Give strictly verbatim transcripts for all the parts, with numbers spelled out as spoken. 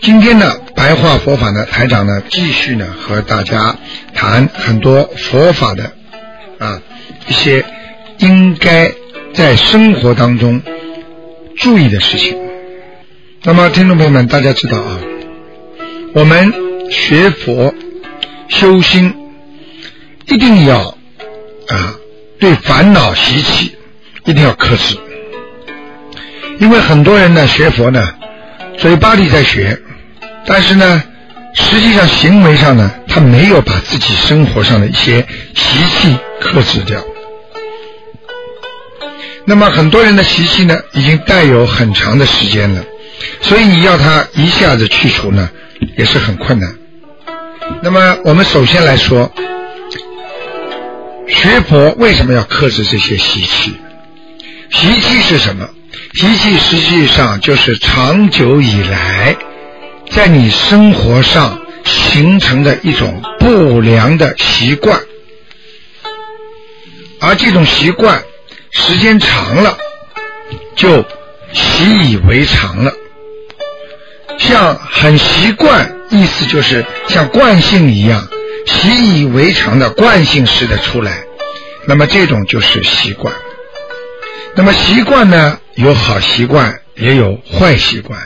今天呢，白话佛法呢，台长呢继续呢和大家谈很多佛法的啊一些应该在生活当中注意的事情。那么听众朋友们，大家知道啊，我们学佛修心一定要啊对烦恼习气一定要克制，因为很多人呢学佛呢嘴巴里在学，但是呢实际上行为上呢他没有把自己生活上的一些习气克制掉。那么很多人的习气呢已经带有很长的时间了，所以你要他一下子去除呢也是很困难。那么我们首先来说，学佛为什么要克制这些习气？习气是什么？习气实际上就是长久以来在你生活上形成的一种不良的习惯，而这种习惯时间长了就习以为常了，像很习惯，意思就是像惯性一样，习以为常的惯性式的出来，那么这种就是习惯。那么习惯呢，有好习惯也有坏习惯，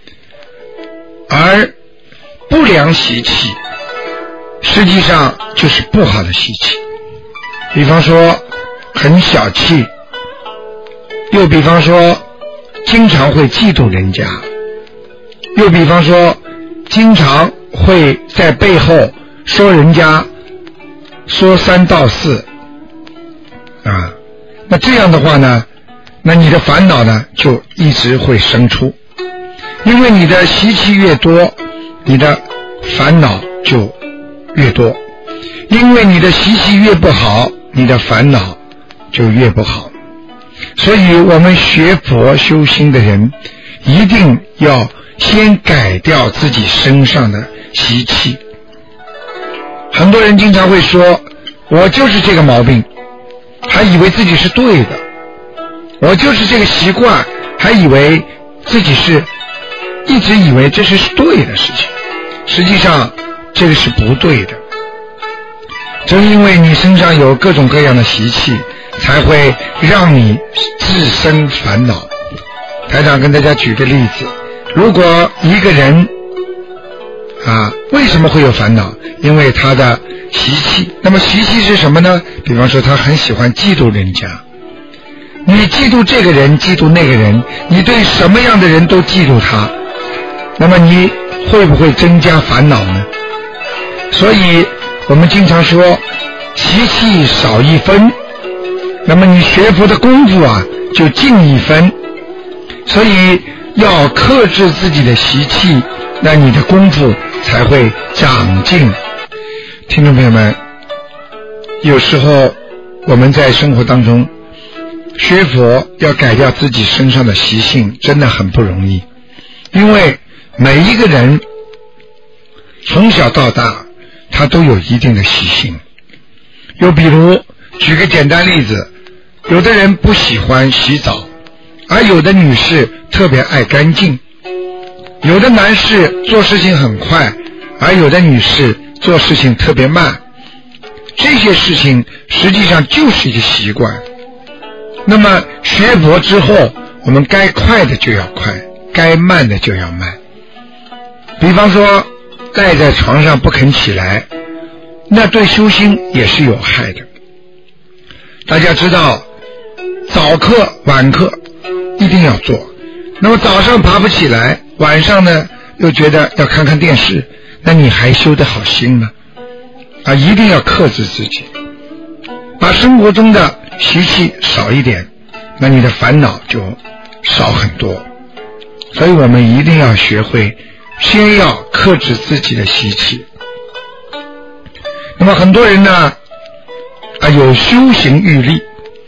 而不良习气实际上就是不好的习气。比方说很小气，又比方说经常会嫉妒人家，又比方说经常会在背后说人家说三道四啊，那这样的话呢，那你的烦恼呢就一直会生出，因为你的习气越多，你的烦恼就越多，因为你的习气越不好，你的烦恼就越不好。所以我们学佛修心的人一定要先改掉自己身上的习气。很多人经常会说，我就是这个毛病，还以为自己是对的，我就是这个习惯，还以为自己是一直以为这是对的事情，实际上这个是不对的。正因为你身上有各种各样的习气，才会让你自生烦恼。台长跟大家举个例子，如果一个人啊，为什么会有烦恼？因为他的习气。那么习气是什么呢？比方说他很喜欢嫉妒人家，你嫉妒这个人，嫉妒那个人，你对什么样的人都嫉妒他，那么你会不会增加烦恼呢？所以我们经常说习气少一分，那么你学佛的功夫啊就进一分。所以要克制自己的习气，那你的功夫才会长进。听众朋友们，有时候我们在生活当中学佛要改掉自己身上的习性真的很不容易，因为每一个人从小到大他都有一定的习性。又比如举个简单例子，有的人不喜欢洗澡，而有的女士特别爱干净，有的男士做事情很快，而有的女士做事情特别慢，这些事情实际上就是一个习惯。那么学佛之后，我们该快的就要快，该慢的就要慢。比方说赖在床上不肯起来，那对修心也是有害的。大家知道早课晚课一定要做，那么早上爬不起来，晚上呢又觉得要看看电视，那你还修得好心吗？啊，一定要克制自己，把生活中的习气少一点，那你的烦恼就少很多。所以我们一定要学会先要克制自己的习气。那么很多人呢啊，有修行欲力，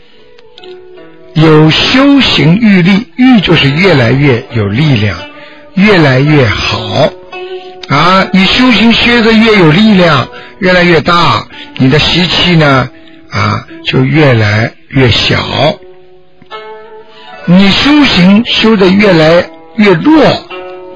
有修行欲力，欲就是越来越有力量，越来越好啊！你修行学得越有力量，越来越大，你的习气呢啊就越来越小。你修行修得越来越弱，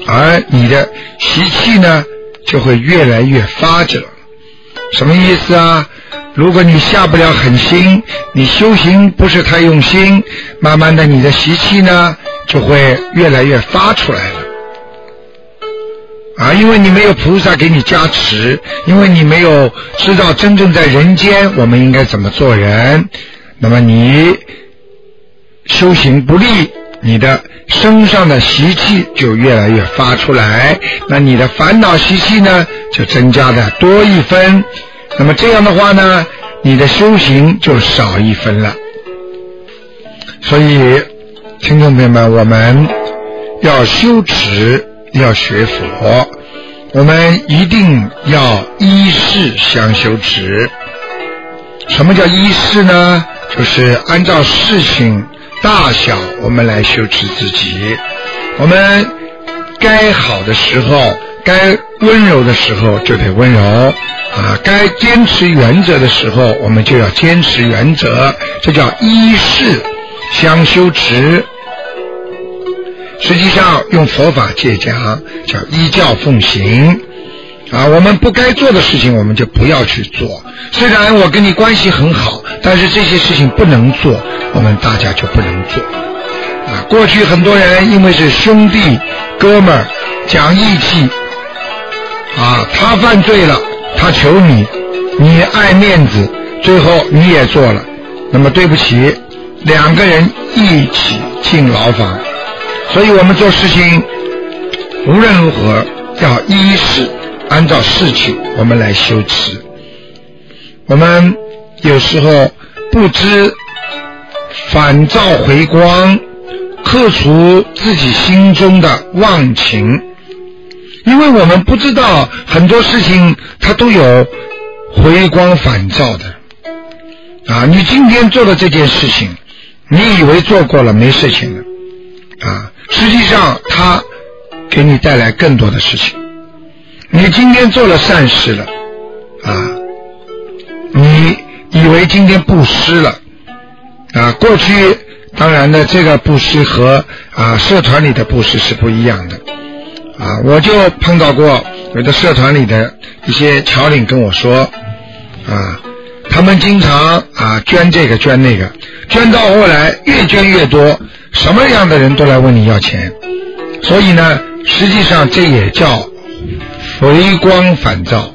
而你的习气呢就会越来越发着。什么意思啊？如果你下不了狠心，你修行不是太用心，慢慢的你的习气呢就会越来越发出来了啊！因为你没有菩萨给你加持，因为你没有知道真正在人间我们应该怎么做人，那么你修行不力，你的身上的习气就越来越发出来，那你的烦恼习气呢就增加的多一分，那么这样的话呢你的修行就少一分了。所以听众朋友们，我们要修持，要学佛，我们一定要依事相修持。什么叫依事呢？就是按照事情大小我们来修持自己，我们该好的时候，该温柔的时候就得温柔啊，该坚持原则的时候我们就要坚持原则，这叫依事相修持。实际上用佛法界讲叫依教奉行啊，我们不该做的事情我们就不要去做，虽然我跟你关系很好，但是这些事情不能做，我们大家就不能做啊。过去很多人因为是兄弟哥们儿讲义气啊，他犯罪了他求你，你爱面子，最后你也做了，那么对不起，两个人一起进牢房。所以我们做事情无论如何要依事，按照事情我们来修持。我们有时候不知反照回光，克除自己心中的妄情，因为我们不知道很多事情它都有回光返照的啊！你今天做的这件事情，你以为做过了没事情了啊，实际上它给你带来更多的事情。你今天做了善事了啊，你以为今天布施了啊，过去当然呢这个布施和啊社团里的布施是不一样的啊，我就碰到过有的社团里的一些侨领跟我说啊，他们经常啊捐这个捐那个，捐到后来越捐越多，什么样的人都来问你要钱，所以呢实际上这也叫回光返照。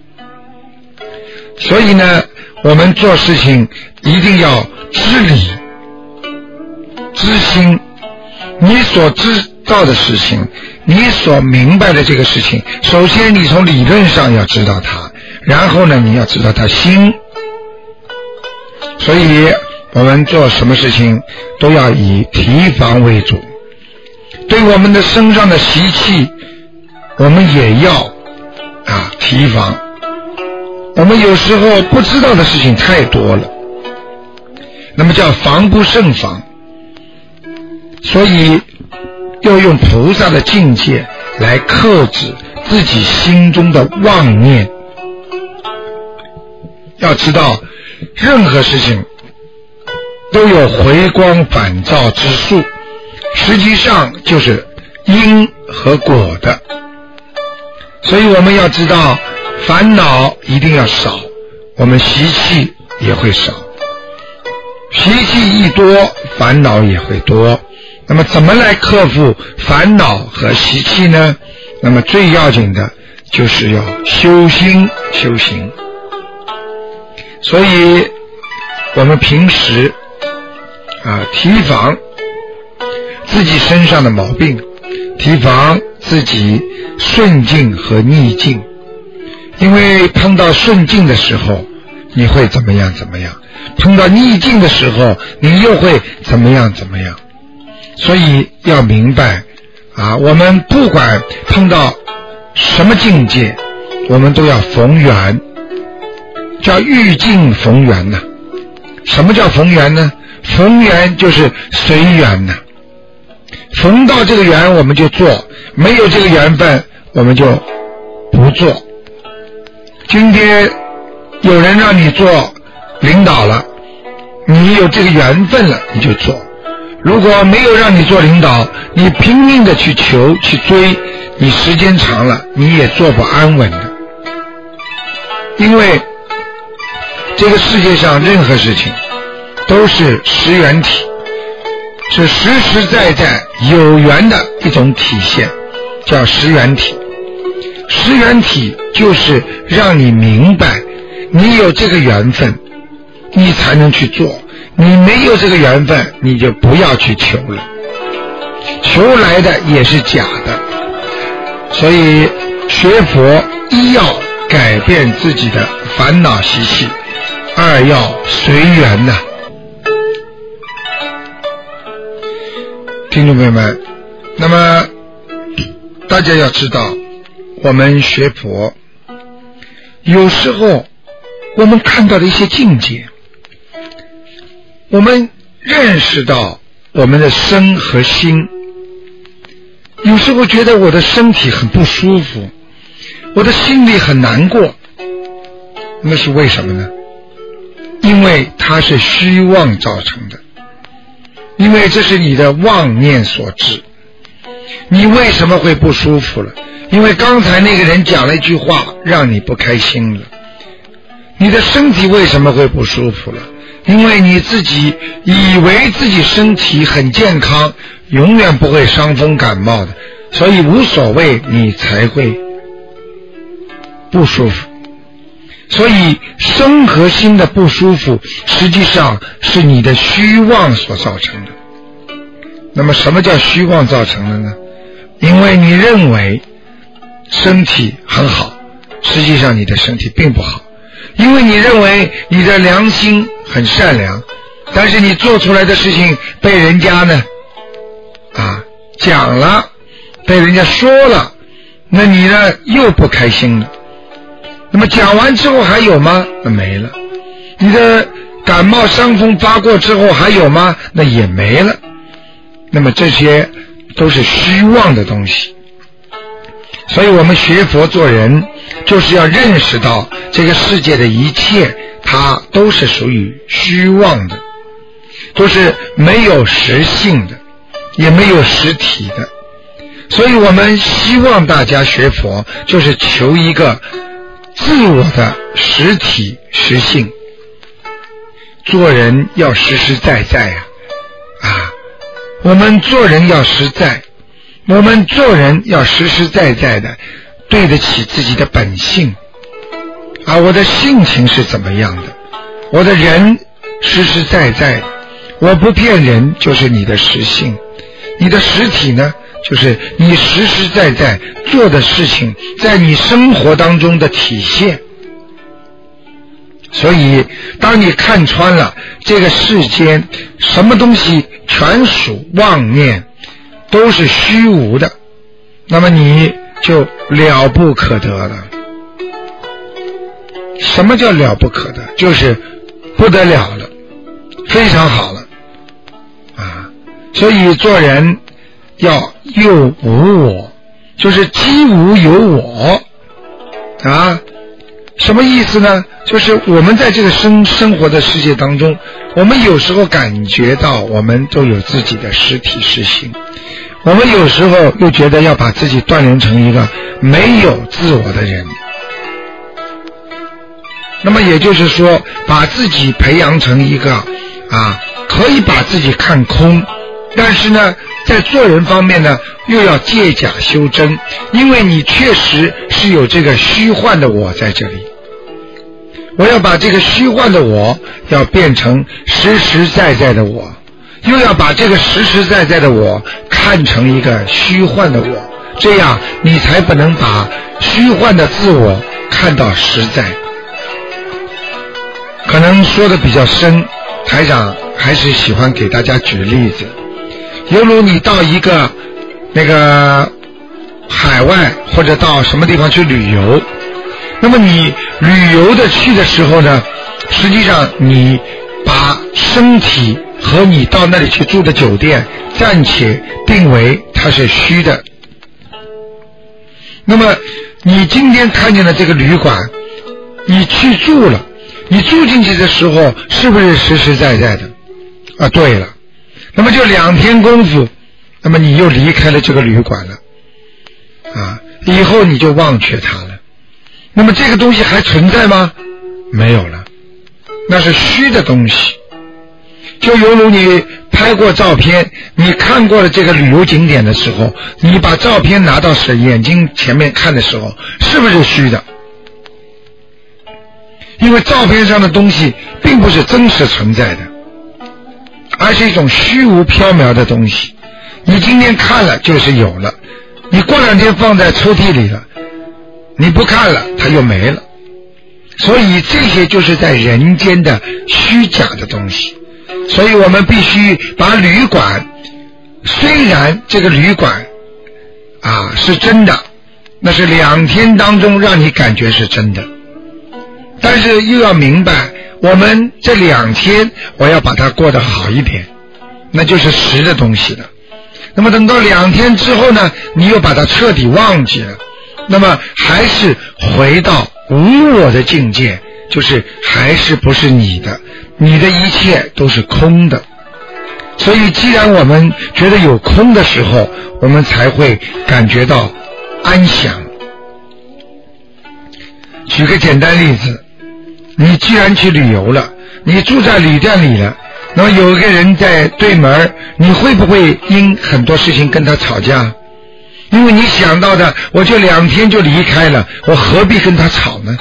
所以呢我们做事情一定要知理知心，你所知道的事情，你所明白的这个事情，首先你从理论上要知道它，然后呢你要知道它心。所以我们做什么事情都要以提防为主，对我们的身上的习气我们也要啊提防。我们有时候不知道的事情太多了，那么叫防不胜防，所以要用菩萨的境界来克制自己心中的妄念。要知道任何事情都有回光返照之术，实际上就是因和果的。所以我们要知道烦恼一定要少，我们习气也会少，习气一多烦恼也会多。那么怎么来克服烦恼和习气呢？那么最要紧的就是要修心修行。所以我们平时啊提防自己身上的毛病，提防自己顺境和逆境，因为碰到顺境的时候你会怎么样怎么样，碰到逆境的时候你又会怎么样怎么样。所以要明白啊，我们不管碰到什么境界，我们都要逢缘，叫遇境逢缘呐。什么叫逢缘呢？逢缘就是随缘呐。逢到这个缘我们就做，没有这个缘分我们就不做。今天有人让你做领导了，你有这个缘分了你就做， 如果没有让你做领导，你拼命的去求去追，你时间长了你也做不安稳的。因为这个世界上任何事情都是实缘体，是实实在在有缘的一种体现，叫实缘体。实缘体就是让你明白你有这个缘分你才能去做，你没有这个缘分你就不要去求了，求来的也是假的。所以学佛一要改变自己的烦恼习气，二要随缘呐、啊。听众朋友们，那么大家要知道，我们学佛有时候我们看到的一些境界，我们认识到我们的身和心，有时候觉得我的身体很不舒服，我的心里很难过，那是为什么呢？因为它是虚妄造成的，因为这是你的妄念所致。你为什么会不舒服了？因为刚才那个人讲了一句话让你不开心了。你的身体为什么会不舒服了？因为你自己以为自己身体很健康，永远不会伤风感冒的，所以无所谓，你才会不舒服。所以身和心的不舒服实际上是你的虚妄所造成的。那么什么叫虚妄造成的呢？因为你认为身体很好，实际上你的身体并不好。因为你认为你的良心很善良，但是你做出来的事情被人家呢啊讲了，被人家说了，那你呢又不开心了。那么讲完之后还有吗？那没了。你的感冒伤风发过之后还有吗？那也没了。那么这些都是虚妄的东西。所以我们学佛做人就是要认识到这个世界的一切它都是属于虚妄的，都是没有实性的，也没有实体的。所以我们希望大家学佛就是求一个自我的实体实性。做人要实实在在啊啊我们做人要实在，我们做人要实实在在的对得起自己的本性啊，我的性情是怎么样的，我的人实实在在的，我不骗人就是你的实性。你的实体呢，就是你实实在在做的事情在你生活当中的体现。所以当你看穿了这个世间什么东西全属妄念，都是虚无的，那么你就了不可得了。什么叫了不可得？就是不得了了，非常好了啊！所以做人要又无我，就是既无有我啊。什么意思呢？就是我们在这个生生活的世界当中，我们有时候感觉到我们都有自己的实体实性，我们有时候又觉得要把自己锻炼成一个没有自我的人。那么也就是说，把自己培养成一个啊，可以把自己看空，但是呢在做人方面呢又要借假修真，因为你确实是有这个虚幻的我在这里。我要把这个虚幻的我要变成实实在在的我，又要把这个实实在在的我看成一个虚幻的我，这样你才不能把虚幻的自我看到实在。可能说的比较深，台长还是喜欢给大家举例子。犹如你到一个那个海外或者到什么地方去旅游，那么你旅游的去的时候呢，实际上你把身体和你到那里去住的酒店暂且定为它是虚的。那么你今天看见了这个旅馆，你去住了，你住进去的时候是不是实实在在的啊？对了， 那么就两天功夫，那么你又离开了这个旅馆了啊，以后你就忘却它了。那么这个东西还存在吗？没有了，那是虚的东西。就犹如你拍过照片，你看过了这个旅游景点的时候，你把照片拿到是眼睛前面看的时候，是不是虚的？因为照片上的东西并不是真实存在的，而是一种虚无缥缈的东西。你今天看了就是有了，你过两天放在抽屉里了，你不看了它又没了。所以这些就是在人间的虚假的东西。所以我们必须把旅馆，虽然这个旅馆啊是真的，那是两天当中让你感觉是真的，但是又要明白，我们这两天我要把它过得好一点，那就是实的东西了。那么等到两天之后呢，你又把它彻底忘记了，那么还是回到无我的境界，就是还是不是你的，你的一切都是空的。所以既然我们觉得有空的时候，我们才会感觉到安详。举个简单例子，你既然去旅游了，你住在旅店里了，那么有一个人在对门，你会不会因很多事情跟他吵架？因为你想到的，我就两天就离开了，我何必跟他吵呢？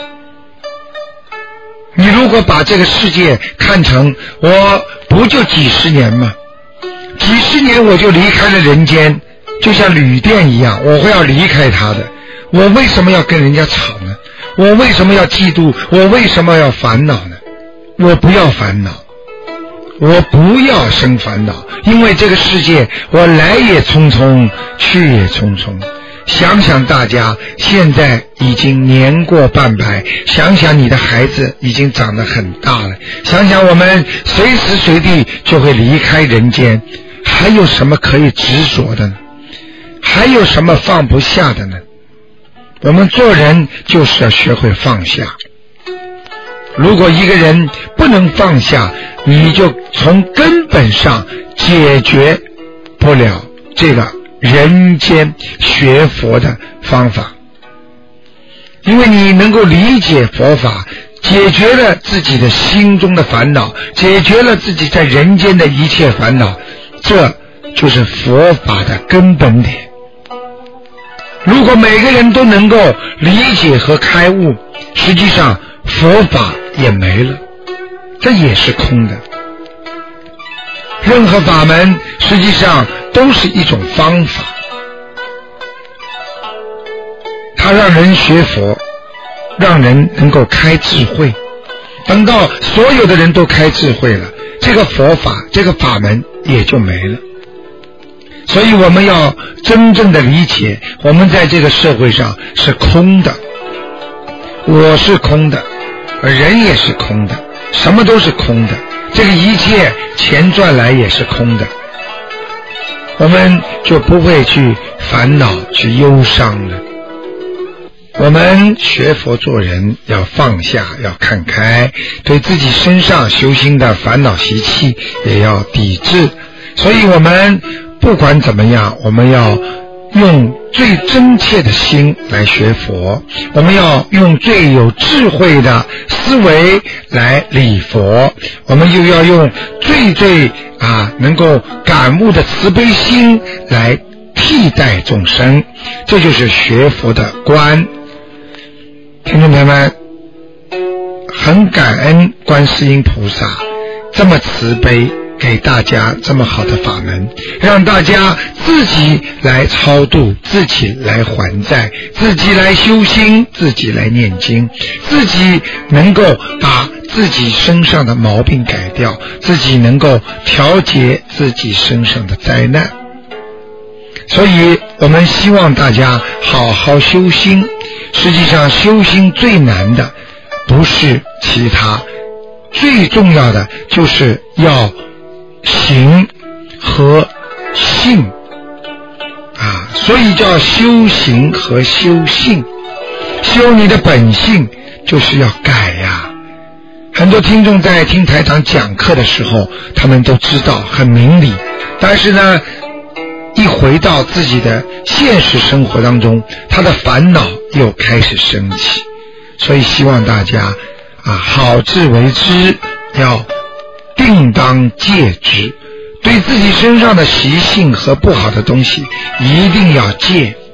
你如果把这个世界看成我不就几十年吗？几十年我就离开了人间，就像旅店一样，我会要离开他的，我为什么要跟人家吵呢？我为什么要嫉妒？我为什么要烦恼呢？我不要烦恼，我不要生烦恼，因为这个世界我来也匆匆，去也匆匆。想想大家现在已经年过半百，想想你的孩子已经长得很大了，想想我们随时随地就会离开人间，还有什么可以执着的呢？还有什么放不下的呢？我们做人就是要学会放下。如果一个人不能放下，你就从根本上解决不了这个人间学佛的方法。因为你能够理解佛法，解决了自己的心中的烦恼，解决了自己在人间的一切烦恼，这就是佛法的根本点。如果每个人都能够理解和开悟，实际上佛法也没了，这也是空的。任何法门实际上都是一种方法，它让人学佛，让人能够开智慧。等到所有的人都开智慧了，这个佛法这个法门也就没了。所以我们要真正的理解，我们在这个社会上是空的，我是空的，人也是空的，什么都是空的，这个一切钱赚来也是空的，我们就不会去烦恼去忧伤了。我们学佛做人要放下，要看开，对自己身上修心的烦恼习气也要抵制。所以我们不管怎么样，我们要用最真切的心来学佛，我们要用最有智慧的思维来礼佛，我们又要用最最啊能够感悟的慈悲心来替代众生，这就是学佛的观。听众朋友们，很感恩观世音菩萨这么慈悲，给大家这么好的法门，让大家自己来超度，自己来还债，自己来修心，自己来念经，自己能够把自己身上的毛病改掉，自己能够调节自己身上的灾难。所以我们希望大家好好修心。实际上修心最难的不是其他，最重要的就是要行和性啊，所以叫修行和修性。修你的本性就是要改呀、啊， 很多听众在听台长讲课的时候，他们都知道很明理，但是呢一回到自己的现实生活当中，他的烦恼又开始升起。所以希望大家啊，好自为之，要定当戒之，对自己身上的习性和不好的东西一定要戒。